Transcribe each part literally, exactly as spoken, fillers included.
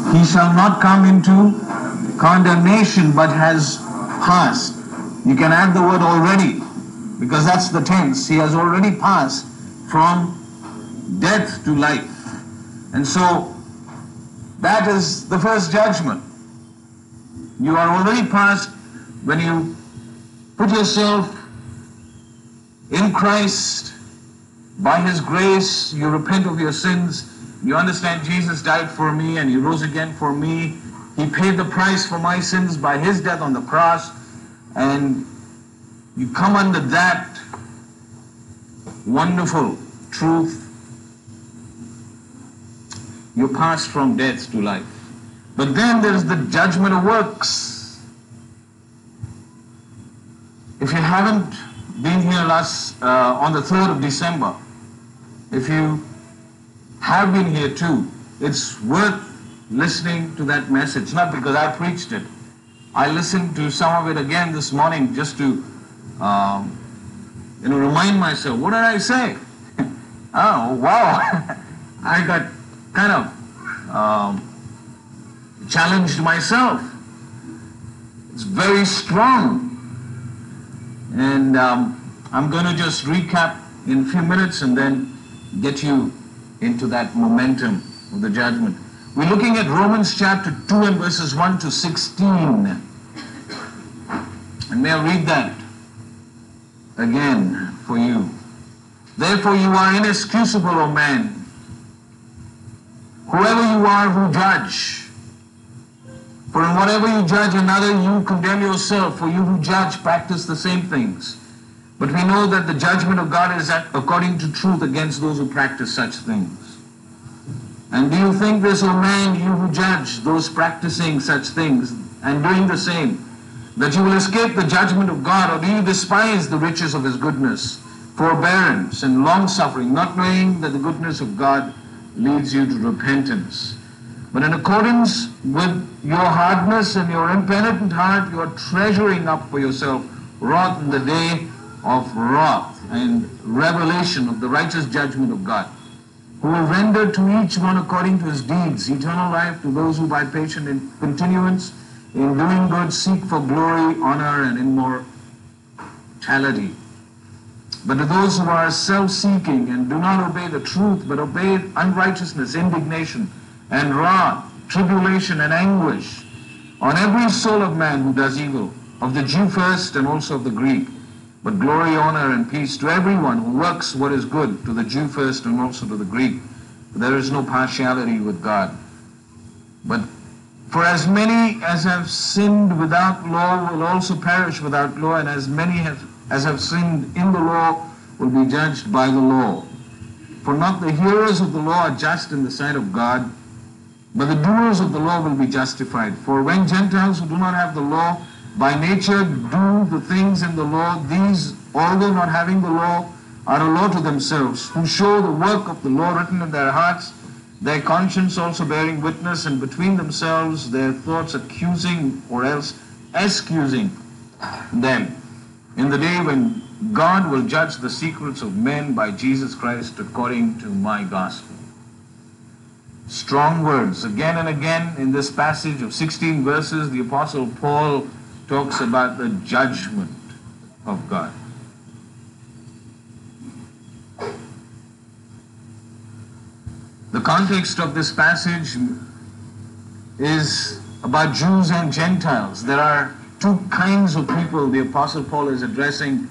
he shall not come into condemnation, but has passed. You can add the word already, because that's the tense. He has already passed from death to life. And so, that is the first judgment. You are already past when you put yourself in Christ. By His grace, you repent of your sins. You understand Jesus died for me and He rose again for me. He paid the price for my sins by His death on the cross. And you come under that wonderful truth. You pass from death to life. But then there is the judgment of works. If you haven't been here last uh, on the third of December, if you have been here too, it's worth listening to that message. Not because I preached it. I listened to some of it again this morning just to um, you know, remind myself, what did I say? Oh, wow. I got kind of um, challenged myself. It's very strong. And um, I'm going to just recap in a few minutes and then get you into that momentum of the judgment. We're looking at Romans chapter two and verses one to sixteen. And may I read that again for you. Therefore you are inexcusable, O man, whoever you are who judge. For in whatever you judge another, you condemn yourself, for you who judge practice the same things. But we know that the judgment of God is according to truth against those who practice such things. And do you think this, O man, you who judge those practicing such things and doing the same, that you will escape the judgment of God? Or do you despise the riches of His goodness, forbearance, and long-suffering, not knowing that the goodness of God leads you to repentance? But in accordance with your hardness and your impenitent heart, you are treasuring up for yourself wrath in the day of wrath and revelation of the righteous judgment of God, who will render to each one according to his deeds eternal life to those who by patient in continuance in doing good seek for glory, honor, and immortality. But to those who are self-seeking and do not obey the truth, but obey unrighteousness, indignation, and wrath, tribulation, and anguish on every soul of man who does evil, of the Jew first and also of the Greek. But glory, honor, and peace to everyone who works what is good, to the Jew first and also to the Greek. For there is no partiality with God. But for as many as have sinned without law will also perish without law, and as many have, as have sinned in the law will be judged by the law. For not the hearers of the law are just in the sight of God, but the doers of the law will be justified. For when Gentiles who do not have the law by nature do the things in the law, these, although not having the law, are a law to themselves, who show the work of the law written in their hearts, their conscience also bearing witness, and between themselves their thoughts accusing or else excusing them, in the day when God will judge the secrets of men by Jesus Christ according to my gospel. Strong words. Again and again in this passage of sixteen verses, the Apostle Paul talks about the judgment of God. The context of this passage is about Jews and Gentiles. There are two kinds of people the Apostle Paul is addressing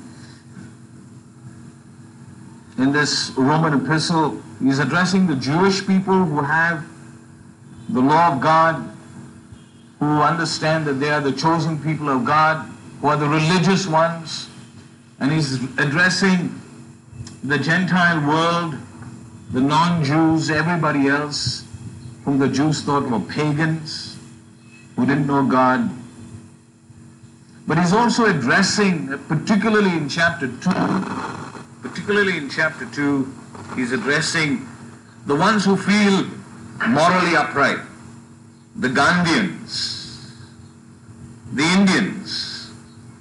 in this Roman epistle. He's addressing the Jewish people who have the law of God, who understand that they are the chosen people of God, who are the religious ones. And he's addressing the Gentile world, the non-Jews, everybody else whom the Jews thought were pagans, who didn't know God. But he's also addressing, particularly in chapter two, particularly in chapter two, he's addressing the ones who feel morally upright, the Gandhians, the Indians.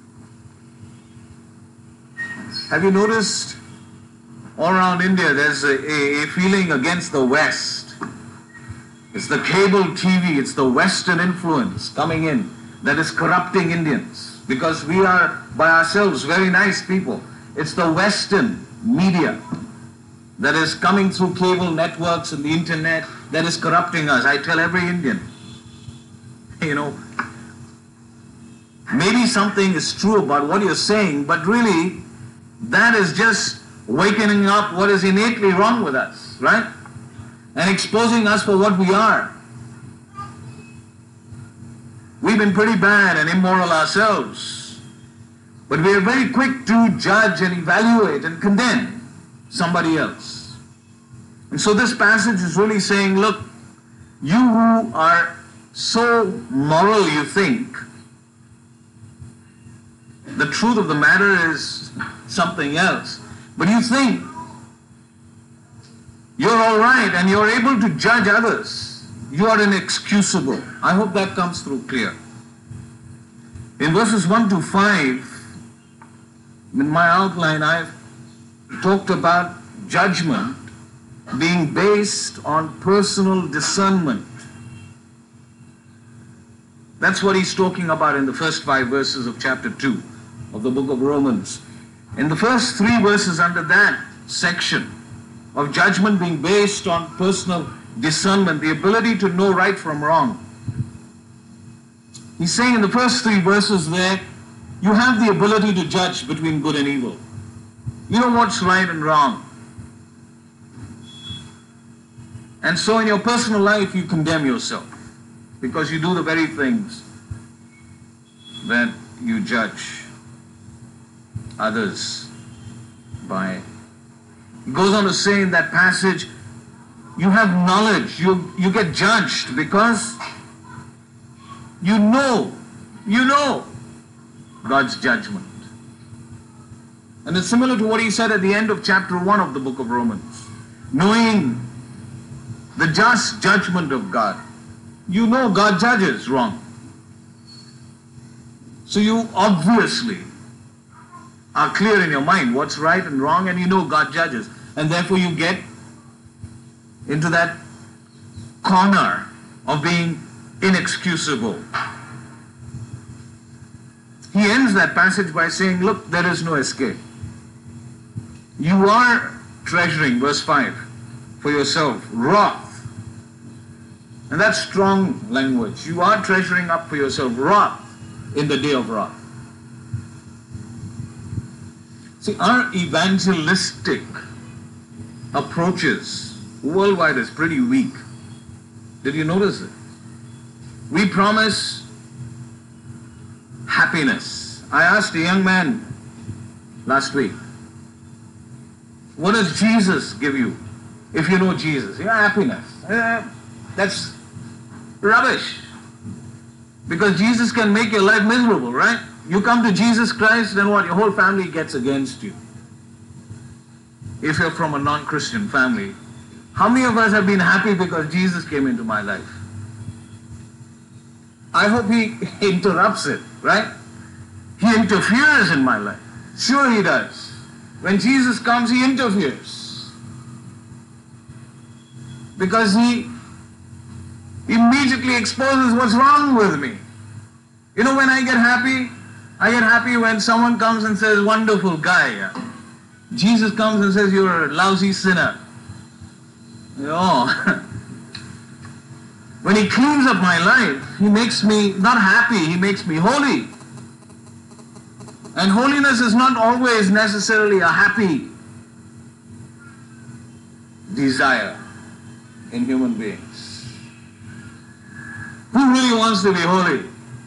Have you noticed all around India there's a, a, a feeling against the West? It's the cable T V, it's the Western influence coming in that is corrupting Indians, because we are by ourselves very nice people. It's the Western media that is coming through cable networks and the internet that is corrupting us. I tell every Indian, you know, maybe something is true about what you're saying, but really that is just wakening up what is innately wrong with us, right? And exposing us for what we are. We've been pretty bad and immoral ourselves, but we are very quick to judge and evaluate and condemn somebody else. And so this passage is really saying, look, you who are so moral you think, the truth of the matter is something else. But you think you're all right and you're able to judge others. You are inexcusable. I hope that comes through clear. In verses one to five, in my outline, I've talked about judgment being based on personal discernment. That's what he's talking about in the first five verses of chapter two of the book of Romans. In the first three verses under that section of judgment being based on personal discernment, the ability to know right from wrong, he's saying in the first three verses there, you have the ability to judge between good and evil. You know what's right and wrong. And so in your personal life you condemn yourself because you do the very things that you judge others by. He goes on to say in that passage, you have knowledge, you, you get judged because you know, you know God's judgment. And it's similar to what he said at the end of chapter one of the book of Romans. Knowing the just judgment of God. You know God judges wrong. So you obviously are clear in your mind what's right and wrong, and you know God judges. And therefore you get into that corner of being inexcusable. He ends that passage by saying, look, there is no escape. You are treasuring, verse five, for yourself, wrath. And that's strong language. You are treasuring up for yourself wrath in the day of wrath. See, our evangelistic approaches worldwide is pretty weak. Did you notice it? We promise happiness. I asked a young man last week, what does Jesus give you if you know Jesus? Yeah, happiness. Uh, that's rubbish. Because Jesus can make your life miserable, right? You come to Jesus Christ, then what? Your whole family gets against you. If you're from a non-Christian family, how many of us have been happy because Jesus came into my life? I hope he interrupts it, right? He interferes in my life. Sure he does. When Jesus comes, he interferes. Because he immediately exposes what's wrong with me. You know, when I get happy, I get happy when someone comes and says, wonderful guy. Jesus comes and says, you're a lousy sinner. Oh. When he cleans up my life, he makes me not happy, he makes me holy. And holiness is not always necessarily a happy desire in human beings. Who really wants to be holy?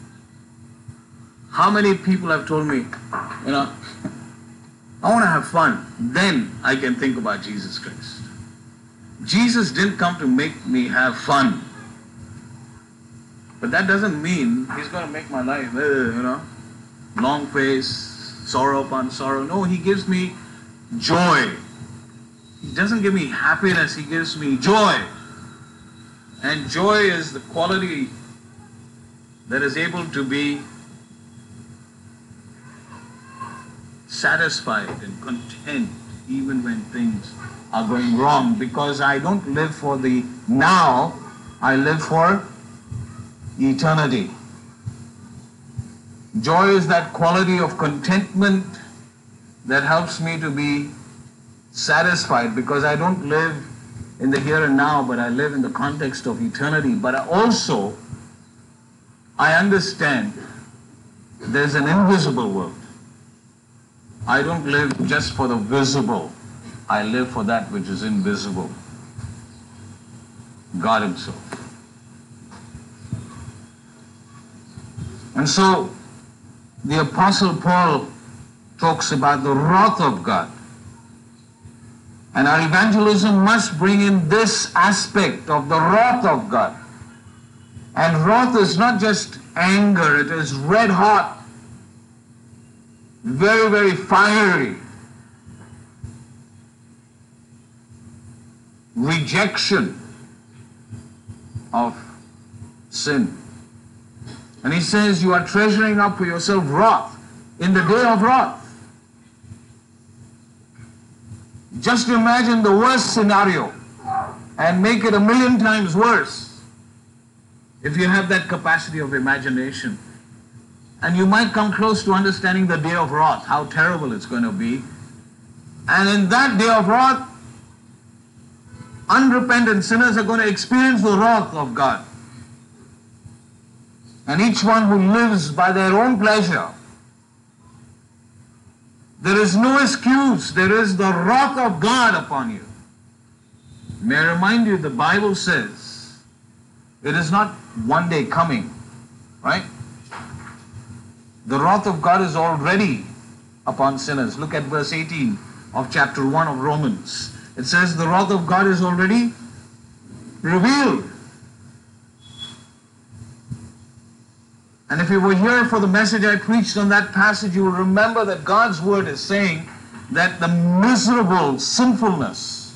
How many people have told me, you know, I want to have fun, then I can think about Jesus Christ. Jesus didn't come to make me have fun. But that doesn't mean he's going to make my life, you know, long face, sorrow upon sorrow. No, he gives me joy. He doesn't give me happiness, he gives me joy. And joy is the quality that is able to be satisfied and content even when things are going wrong, because I don't live for the now, I live for eternity. Joy is that quality of contentment that helps me to be satisfied, because I don't live in the here and now, but I live in the context of eternity. But also, I understand there's an invisible world. I don't live just for the visible. I live for that which is invisible. God Himself. And so, the Apostle Paul talks about the wrath of God. And our evangelism must bring in this aspect of the wrath of God. And wrath is not just anger, it is red hot, very, very fiery. Rejection of sin. And he says, you are treasuring up for yourself wrath in the day of wrath. Just imagine the worst scenario and make it a million times worse if you have that capacity of imagination. And you might come close to understanding the day of wrath, how terrible it's going to be. And in that day of wrath, unrepentant sinners are going to experience the wrath of God. And each one who lives by their own pleasure, there is no excuse. There is the wrath of God upon you. May I remind you, the Bible says it is not one day coming, right? The wrath of God is already upon sinners. Look at verse eighteen of chapter one of Romans. It says the wrath of God is already revealed. And if you were here for the message I preached on that passage, you will remember that God's word is saying that the miserable sinfulness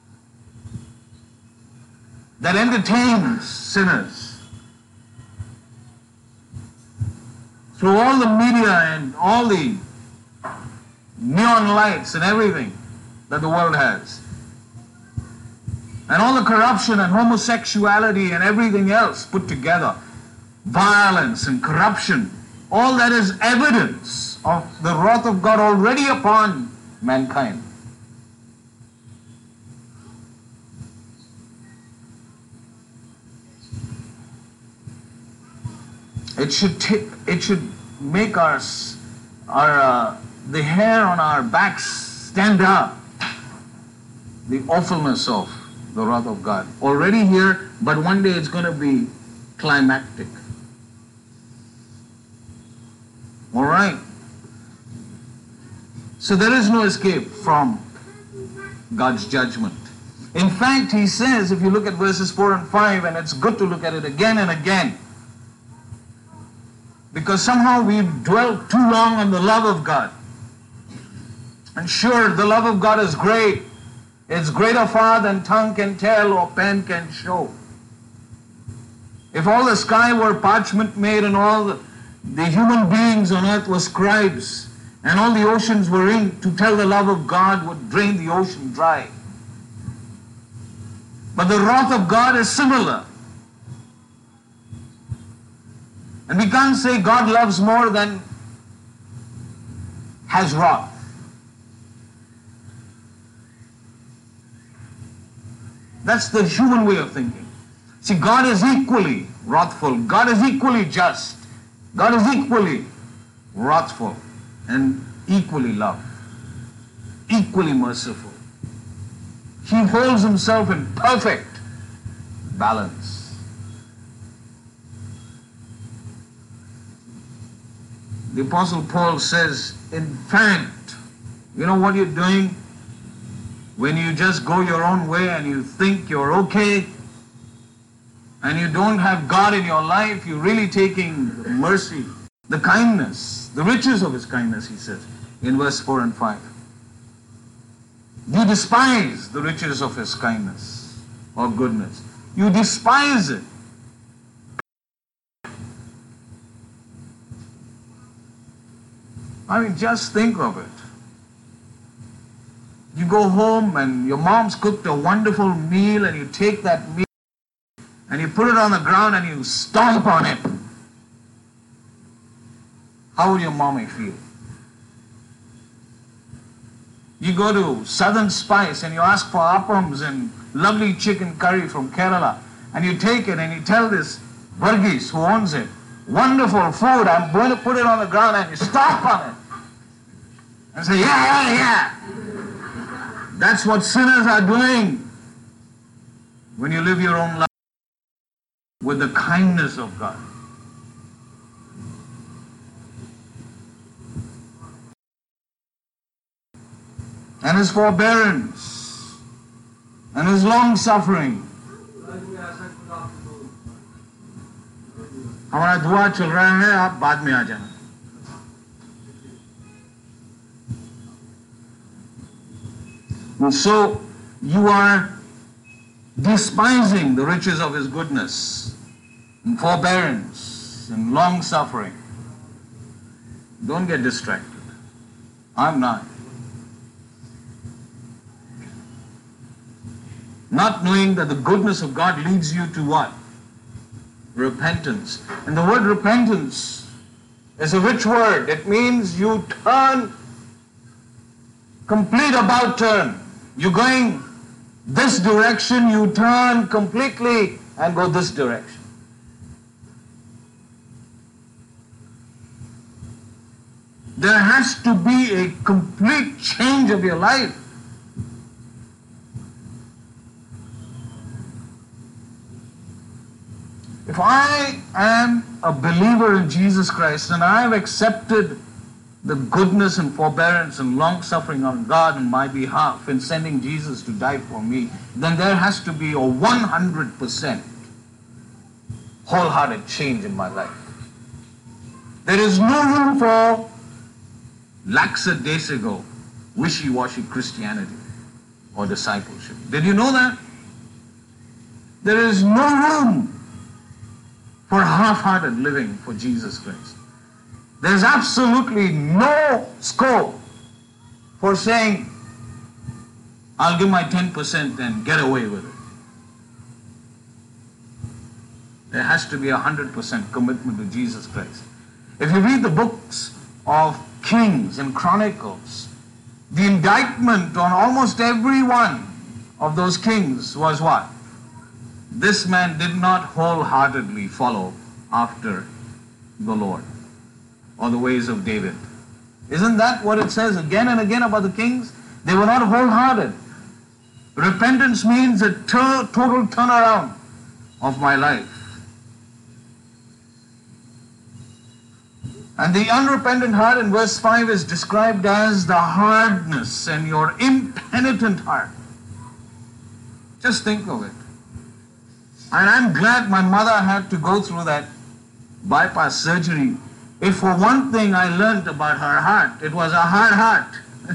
that entertains sinners through all the media and all the neon lights and everything that the world has, and all the corruption and homosexuality and everything else put together, violence and corruption, all that is evidence of the wrath of God already upon mankind. It should t- it should make us our uh, the hair on our backs stand up. The awfulness of the wrath of God already here, but one day it's going to be climactic. All right. So there is no escape from God's judgment. In fact, he says, if you look at verses four and five, and it's good to look at it again and again, because somehow we've dwelt too long on the love of God. And sure, the love of God is great. It's greater far than tongue can tell or pen can show. If all the sky were parchment made and all the, the human beings on earth were scribes and all the oceans were ink, to tell the love of God would drain the ocean dry. But the wrath of God is similar. And we can't say God loves more than has wrath. That's the human way of thinking. See, God is equally wrathful. God is equally just. God is equally wrathful and equally love, equally merciful. He holds himself in perfect balance. The Apostle Paul says, in fact, you know what you're doing? When you just go your own way and you think you're okay, and you don't have God in your life, you're really taking the mercy, the kindness, the riches of His kindness, he says, in verse four and five. You despise the riches of His kindness or goodness. You despise it. I mean, just think of it. You go home and your mom's cooked a wonderful meal and you take that meal and you put it on the ground and you stomp on it, how would your mommy feel? You go to Southern Spice and you ask for appams and lovely chicken curry from Kerala, and you take it and you tell this Burgess who owns it, wonderful food, I'm going to put it on the ground, and you stomp on it and say, yeah, yeah, yeah. That's what sinners are doing when you live your own life with the kindness of God. And His forbearance and His long suffering. हमारा दुआ चल रहा है, आप बाद में आ जाना. And so you are despising the riches of His goodness and forbearance and long suffering. Don't get distracted. I'm not. Not knowing that the goodness of God leads you to what? Repentance. And the word repentance is a rich word. It means you turn, complete about turn. You're going this direction, you turn completely and go this direction. There has to be a complete change of your life. If I am a believer in Jesus Christ and I have accepted the goodness and forbearance and long suffering of God on my behalf in sending Jesus to die for me, then there has to be a one hundred percent wholehearted change in my life. There is no room for lackadaisical, wishy-washy Christianity or discipleship. Did you know that? There is no room for half-hearted living for Jesus Christ. There's absolutely no scope for saying, I'll give my ten percent and get away with it. There has to be a one hundred percent commitment to Jesus Christ. If you read the books of Kings and Chronicles, the indictment on almost every one of those kings was what? This man did not wholeheartedly follow after the Lord or the ways of David. Isn't that what it says again and again about the kings? They were not wholehearted. Repentance means a ter- total turnaround of my life. And the unrepentant heart in verse five is described as the hardness and your impenitent heart. Just think of it. And I'm glad my mother had to go through that bypass surgery. If for one thing I learned about her heart, it was a hard heart.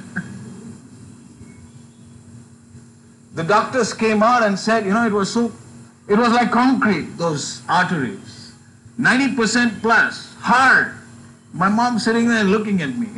The doctors came out and said, you know, it was so, it was like concrete, those arteries. ninety percent plus, hard. My mom sitting there looking at me.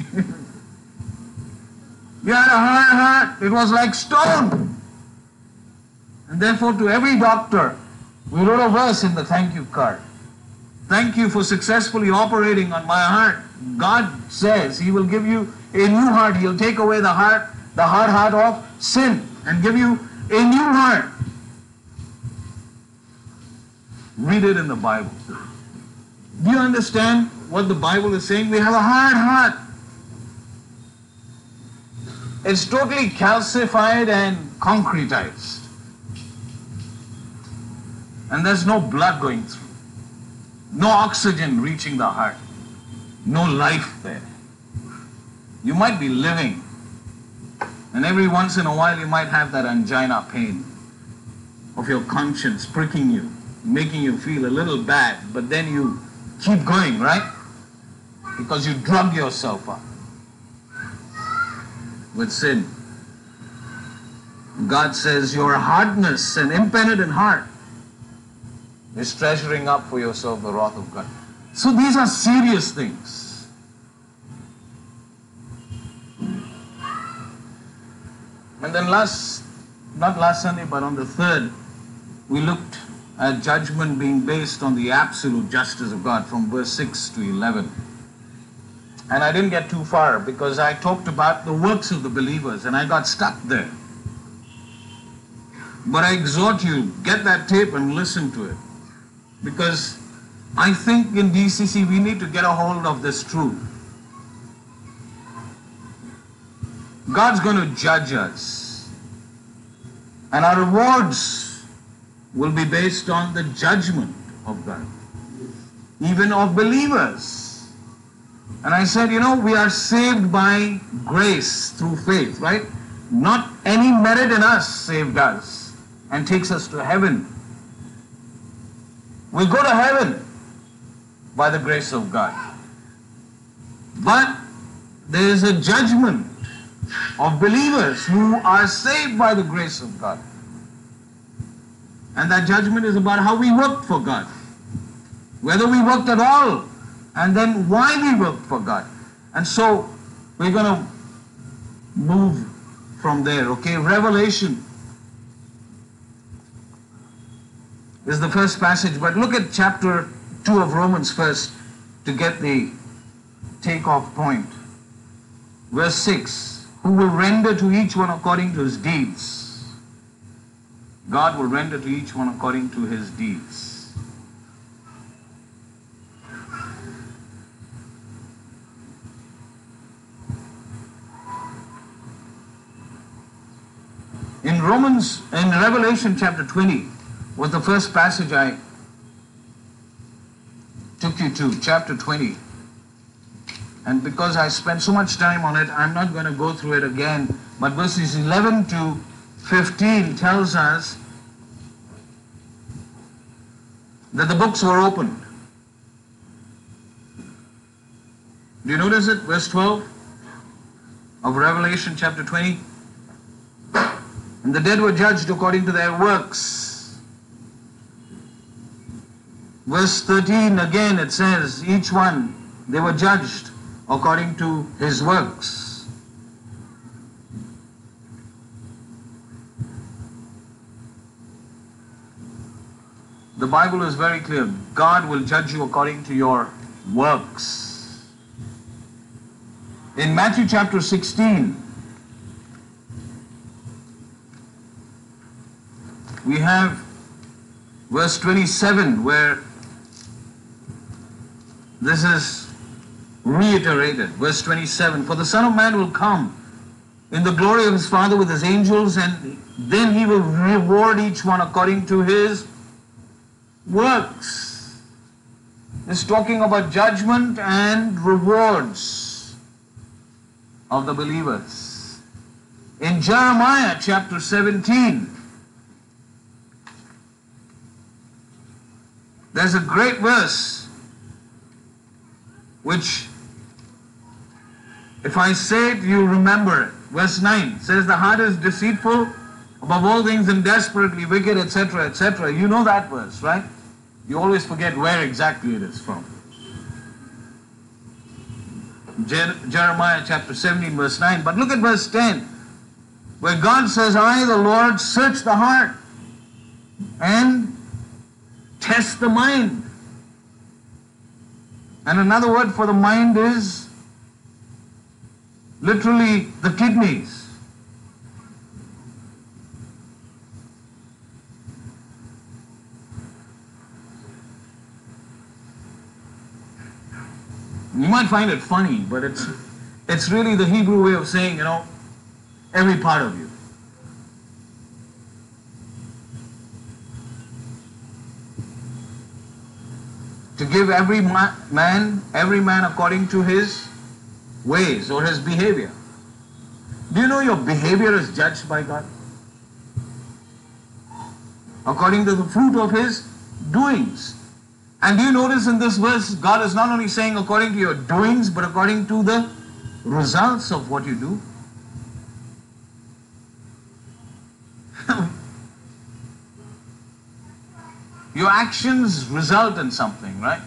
You had a hard heart, it was like stone. And therefore to every doctor, we wrote a verse in the thank you card. Thank you for successfully operating on my heart. God says He will give you a new heart. He'll take away the heart, the hard heart of sin and give you a new heart. Read it in the Bible. Do you understand what the Bible is saying? We have a hard heart. It's totally calcified and concretized. And there's no blood going through. No oxygen reaching the heart. No life there. You might be living, and every once in a while you might have that angina pain of your conscience pricking you, making you feel a little bad, but then you keep going, right? Because you drug yourself up with sin. God says your hardness and impenitent heart is treasuring up for yourself the wrath of God. So these are serious things. And then last, not last Sunday, but on the third, we looked at judgment being based on the absolute justice of God from verse six to eleven. And I didn't get too far because I talked about the works of the believers and I got stuck there. But I exhort you, get that tape and listen to it. Because I think in D C C we need to get a hold of this truth. God's going to judge us. And our rewards will be based on the judgment of God. Even of believers. And I said, you know, we are saved by grace through faith, right? Not any merit in us saved us and takes us to heaven. We go to heaven by the grace of God. But there is a judgment of believers who are saved by the grace of God. And that judgment is about how we worked for God. Whether we worked at all, and then why we worked for God. And so we're going to move from there, okay? Revelation is the first passage, but look at chapter two of Romans first to get the takeoff point. Verse six, who will render to each one according to his deeds. God will render to each one according to his deeds. In Romans, in Revelation chapter twenty, was the first passage I took you to, chapter twenty. And because I spent so much time on it, I'm not going to go through it again. But verses eleven to fifteen tells us that the books were opened. Do you notice it? Verse twelve of Revelation chapter twenty. And the dead were judged according to their works. Verse thirteen again it says, each one, they were judged according to his works. The Bible is very clear. God will judge you according to your works. In Matthew chapter sixteen, we have verse twenty-seven where this is reiterated. Verse twenty-seven, for the Son of Man will come in the glory of his Father with his angels, and then he will reward each one according to his works. It's talking about judgment and rewards of the believers. In Jeremiah chapter seventeen, there's a great verse which, if I say it, you remember it. Verse nine says, the heart is deceitful above all things and desperately wicked, et cetera, et cetera. You know that verse, right? You always forget where exactly it is from. Jer- Jeremiah chapter seventeen, verse nine. But look at verse ten, where God says, I, the Lord, search the heart and test the mind. And another word for the mind is literally the kidneys. You might find it funny, but it's it's really the Hebrew way of saying, you know, every part of you. To give every man, every man according to his ways or his behavior. Do you know your behavior is judged by God? According to the fruit of his doings. And do you notice in this verse, God is not only saying according to your doings, but according to the results of what you do. Your actions result in something, right?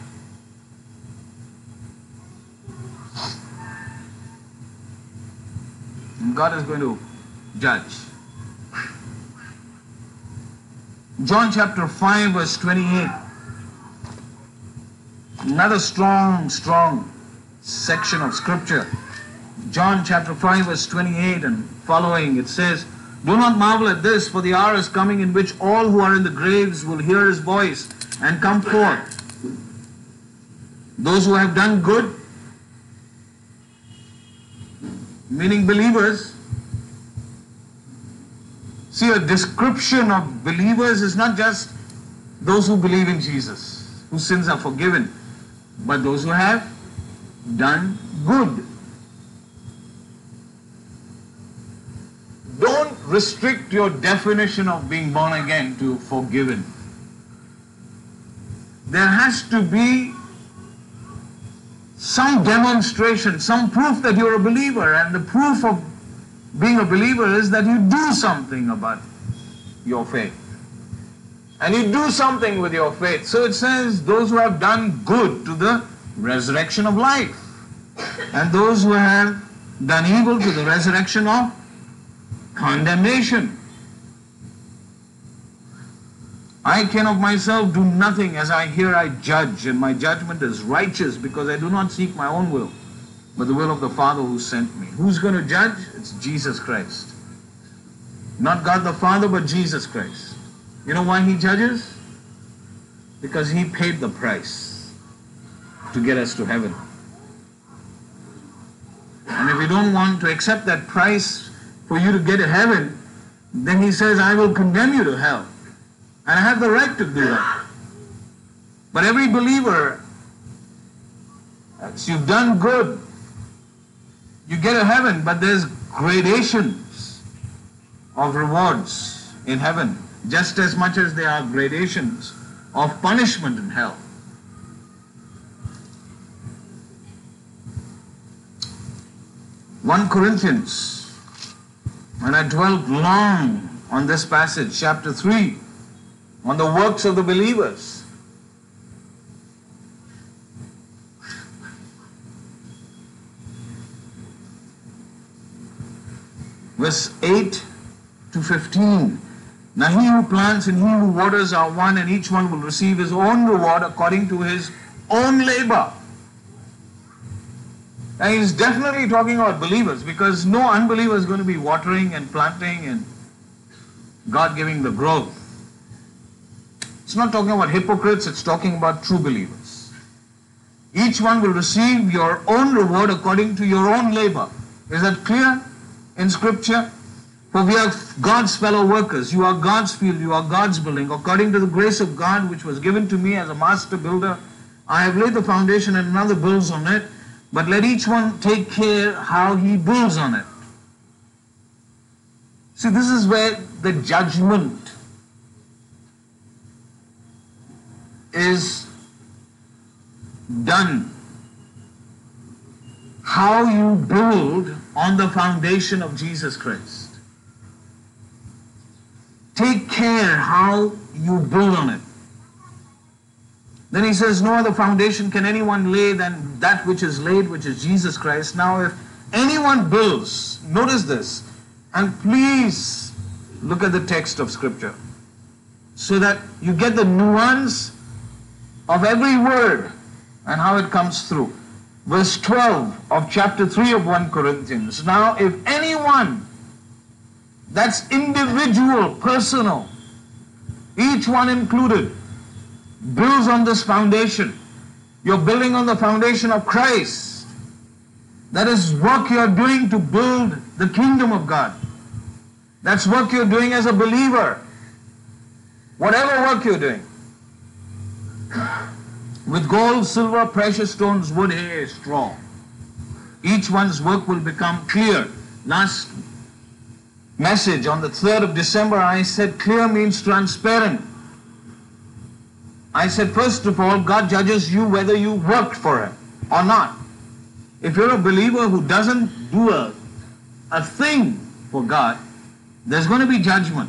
And God is going to judge. John chapter five verse twenty-eight. Another strong, strong section of scripture. John chapter five verse twenty-eight and following, it says, "Do not marvel at this, for the hour is coming in which all who are in the graves will hear his voice and come forth. Those who have done good," meaning believers. See, a description of believers is not just those who believe in Jesus, whose sins are forgiven, but those who have done good. Don't restrict your definition of being born again to forgiven. There has to be some demonstration, some proof that you're a believer, and the proof of being a believer is that you do something about your faith. And you do something with your faith. So it says, those who have done good to the resurrection of life, and those who have done evil to the resurrection of condemnation. I can of myself do nothing, as I hear I judge, and my judgment is righteous, because I do not seek my own will, but the will of the Father who sent me. Who's going to judge? It's Jesus Christ. Not God the Father, but Jesus Christ. You know why he judges? Because he paid the price to get us to heaven. And if you don't want to accept that price for you to get to heaven, then he says, I will condemn you to hell. And I have the right to do that. But every believer, as you've done good, you get to heaven, but there's gradations of rewards in heaven, just as much as there are gradations of punishment in hell. First Corinthians, and I dwelt long on this passage, chapter three, on the works of the believers. Verse eight to fifteen. Now he who plants and he who waters are one, and each one will receive his own reward according to his own labor. Now he's definitely talking about believers, because no unbeliever is going to be watering and planting and God giving the growth. It's not talking about hypocrites, it's talking about true believers. Each one will receive your own reward according to your own labor. Is that clear in Scripture? For we are God's fellow workers. You are God's field, you are God's building. According to the grace of God which was given to me as a master builder, I have laid the foundation and another builds on it. But let each one take care how he builds on it. See, this is where the judgment is done. How you build on the foundation of Jesus Christ. Take care how you build on it. Then he says, no other foundation can anyone lay than that which is laid, which is Jesus Christ. Now if anyone builds, notice this, and please look at the text of Scripture, so that you get the nuance of every word and how it comes through. Verse twelve of chapter three of First Corinthians. Now if anyone, that's individual, personal, each one included, builds on this foundation. You're building on the foundation of Christ. That is work you're doing to build the kingdom of God. That's work you're doing as a believer. Whatever work you're doing. With gold, silver, precious stones, wood, hay, straw. Each one's work will become clear. Last message on the third of December, I said clear means transparent. I said, first of all, God judges you whether you worked for Him or not. If you're a believer who doesn't do a, a thing for God, there's going to be judgment.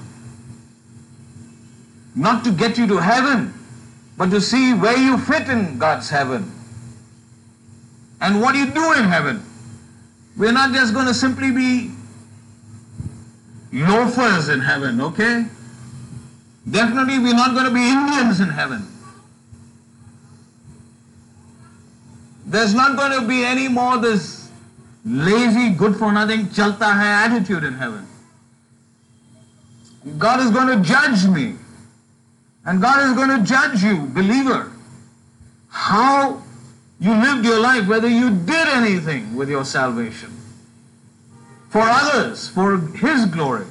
Not to get you to heaven, but to see where you fit in God's heaven. And what you do in heaven. We're not just going to simply be loafers in heaven, okay? Definitely we're not going to be Indians in heaven. There's not going to be any more this lazy, good-for-nothing, chalta hai attitude in heaven. God is going to judge me. And God is going to judge you, believer, how you lived your life, whether you did anything with your salvation for others, for His glory.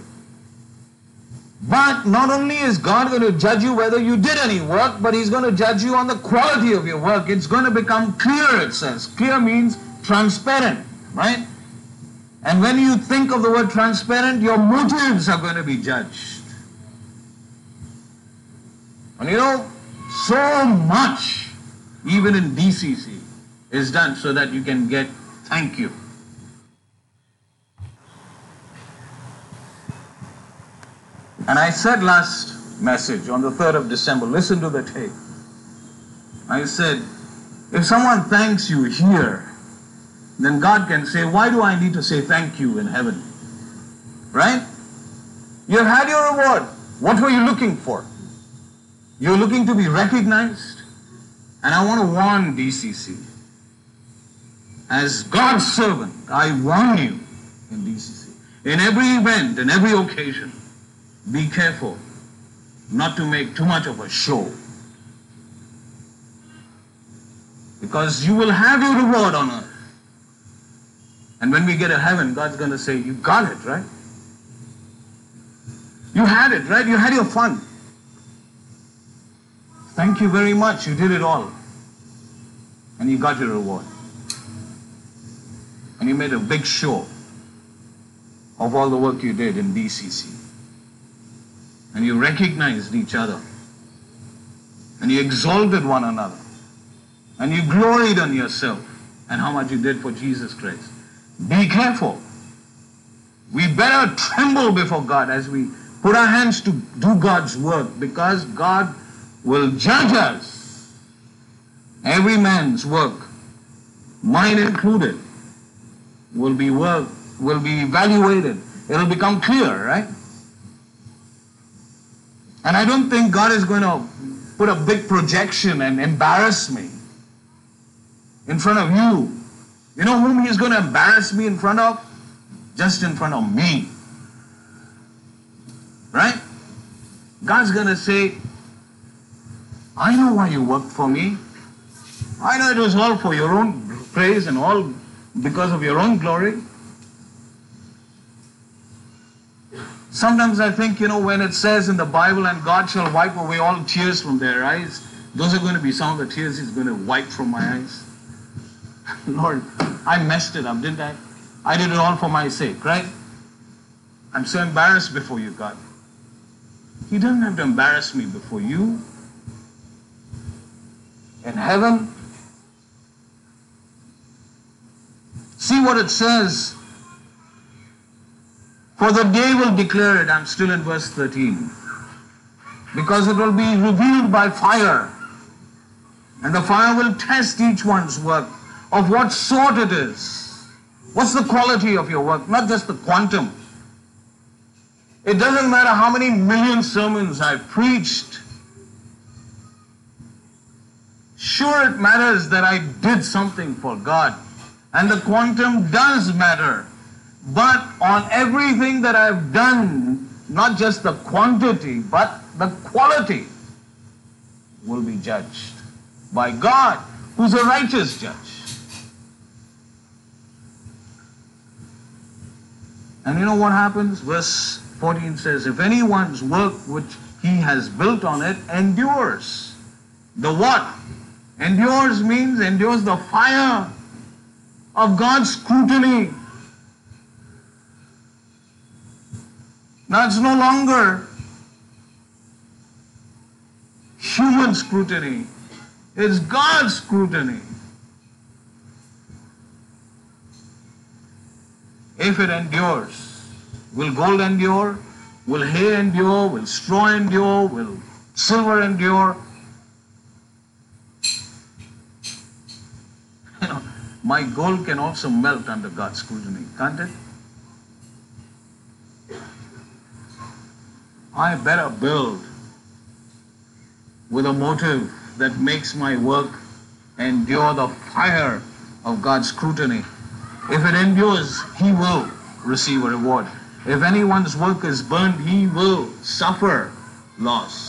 But not only is God going to judge you whether you did any work, but He's going to judge you on the quality of your work. It's going to become clear, it says. Clear means transparent, right? And when you think of the word transparent, your motives are going to be judged. And you know, so much, even in D C C, is done so that you can get thank you. And I said last message on the third of December, listen to the tape. I said, if someone thanks you here, then God can say, why do I need to say thank you in heaven? Right? You've had your reward. What were you looking for? You're looking to be recognized. And I want to warn D C C. As God's servant, I warn you in D C C. In every event, in every occasion, be careful not to make too much of a show. Because you will have your reward on earth. And when we get to heaven, God's going to say, you got it, right? You had it, right? You had your fun. Thank you very much. You did it all. And you got your reward. And you made a big show of all the work you did in D C C. And you recognized each other. And you exalted one another. And you gloried on yourself and how much you did for Jesus Christ. Be careful. We better tremble before God as we put our hands to do God's work, because God will judge us. Every man's work, mine included, will be work, will be evaluated. It'll become clear, right? And I don't think God is going to put a big projection and embarrass me in front of you. You know whom He's going to embarrass me in front of? Just in front of me. Right? God's going to say, I know why you worked for me. I know it was all for your own praise and all because of your own glory. Sometimes I think, you know, when it says in the Bible, and God shall wipe away all tears from their eyes, those are going to be some of the tears He's going to wipe from my eyes. Lord, I messed it up, didn't I? I did it all for my sake, right? I'm so embarrassed before you, God. He doesn't have to embarrass me before you. In heaven, see what it says. For the day will declare it. I'm still in verse thirteen. Because it will be revealed by fire. And the fire will test each one's work, of what sort it is. What's the quality of your work? Not just the quantum. It doesn't matter how many million sermons I've preached. Sure, it matters that I did something for God. And the quantum does matter. But on everything that I've done, not just the quantity, but the quality will be judged by God, who's a righteous judge. And you know what happens? Verse fourteen says, if anyone's work which he has built on it endures. The what? Endures means endures the fire of God's scrutiny. Now it's no longer human scrutiny. It's God's scrutiny. If it endures, will gold endure? Will hay endure? Will straw endure? Will silver endure? You know, my gold can also melt under God's scrutiny, can't it? I better build with a motive that makes my work endure the fire of God's scrutiny. If it endures, he will receive a reward. If anyone's work is burned, he will suffer loss.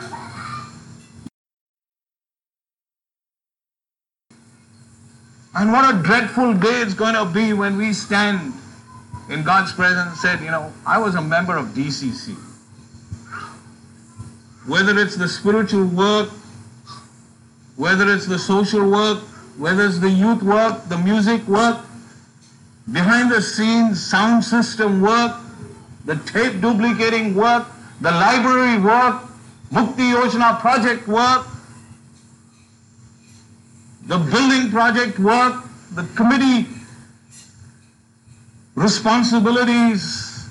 And what a dreadful day it's going to be when we stand in God's presence and said, you know, I was a member of D C C. Whether it's the spiritual work, whether it's the social work, whether it's the youth work, the music work, behind the scenes sound system work, the tape duplicating work, the library work, Mukti Yojana project work, the building project work, the committee responsibilities,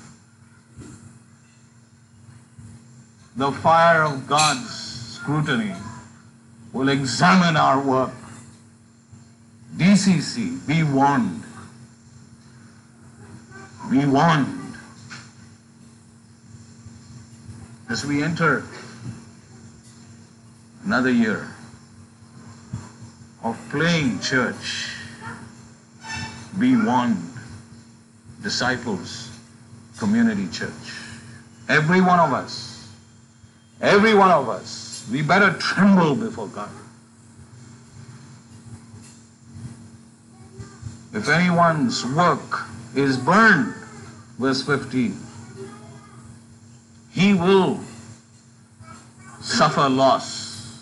the fire of God's scrutiny will examine our work. D C C, be warned. Be warned. As we enter another year of playing church, be warned, Disciples Community Church. Every one of us, every one of us, we better tremble before God. If anyone's work is burned, verse fifteen, he will suffer loss.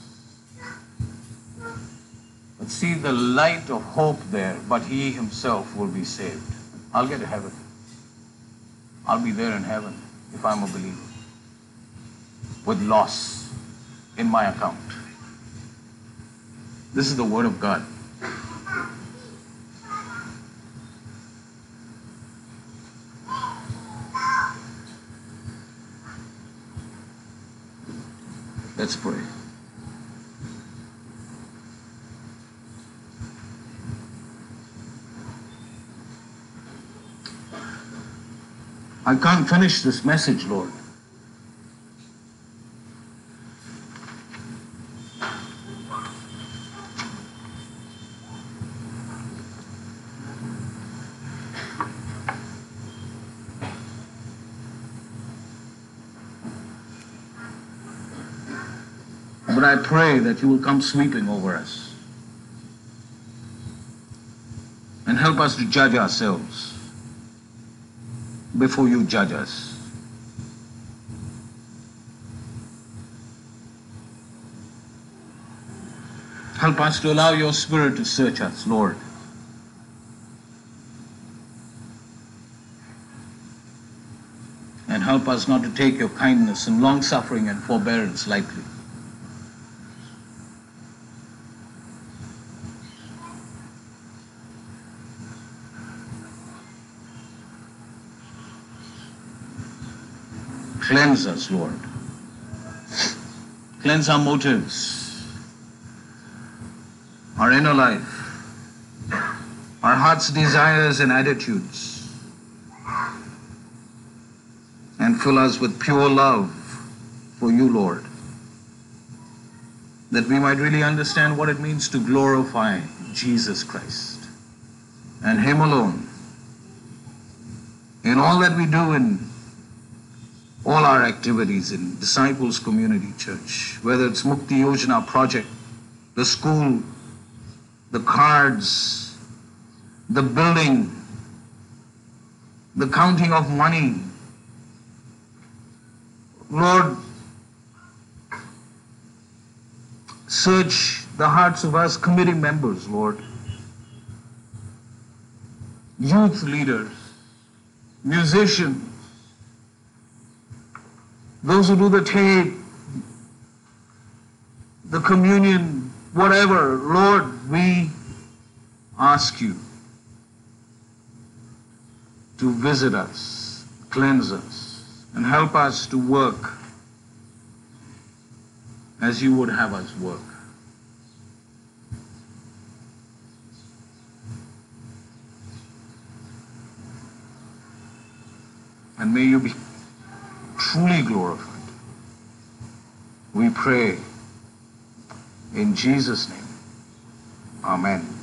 But see the light of hope there, but he himself will be saved. I'll get to heaven. I'll be there in heaven if I'm a believer, with loss in my account. This is the word of God. Let's pray. I can't finish this message, Lord. But I pray that you will come sweeping over us and help us to judge ourselves before you judge us. Help us to allow your Spirit to search us, Lord. And help us not to take your kindness and long-suffering and forbearance lightly. Cleanse us, Lord. Cleanse our motives, our inner life, our heart's desires and attitudes, and fill us with pure love for you, Lord, that we might really understand what it means to glorify Jesus Christ and Him alone in all that we do in all our activities in Disciples Community Church, whether it's Mukti Yojana project, the school, the cards, the building, the counting of money. Lord, search the hearts of us committee members, Lord, youth leaders, musicians, those who do the tape, the communion, whatever. Lord, we ask you to visit us, cleanse us, and help us to work as you would have us work. And may you be truly glorified. We pray In Jesus' name, amen.